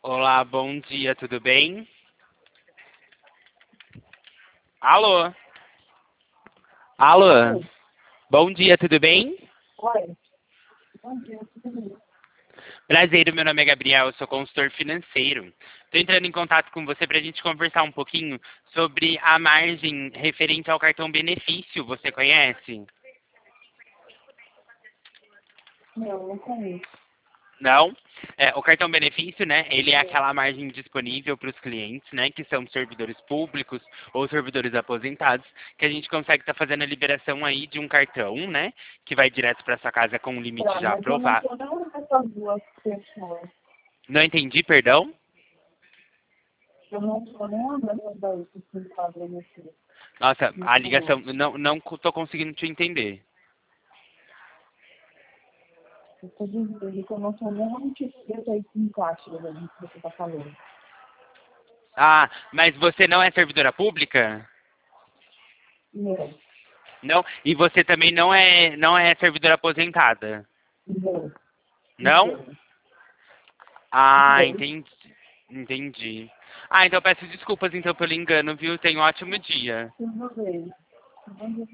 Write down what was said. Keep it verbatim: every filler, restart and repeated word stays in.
Olá, bom dia, tudo bem? Alô? Alô? Oi. Bom dia, tudo bem? Oi. Bom dia, tudo bem? Prazer, meu nome é Gabriel, eu sou consultor financeiro. Estou entrando em contato com você para a gente conversar um pouquinho sobre a margem referente ao cartão benefício, você conhece? Não, não conheço. Não? É, o cartão benefício, né, ele é aquela margem disponível para os clientes, né, que são servidores públicos ou servidores aposentados, que a gente consegue estar fazendo a liberação aí de um cartão, né, que vai direto para sua casa com um limite Tá, já mas eu não aprovado. sou nenhuma dessas duas pessoas. Não entendi, perdão? Eu não sou nenhuma dessas daí que se fazem isso. Nossa, Me a ligação, falou. não, não estou conseguindo te entender. Eu estou dizendo que eu não sou nenhuma dessas aí que se encaixa né, nisso que você está falando. Ah, mas você não é servidora pública? Não. Não? E você também não é, não é servidora aposentada? Não. Não? Não. Ah, Não. entendi. Entendi. Ah, então peço desculpas então pelo engano, viu? Tenha um ótimo dia. Tudo bem. Tudo bem.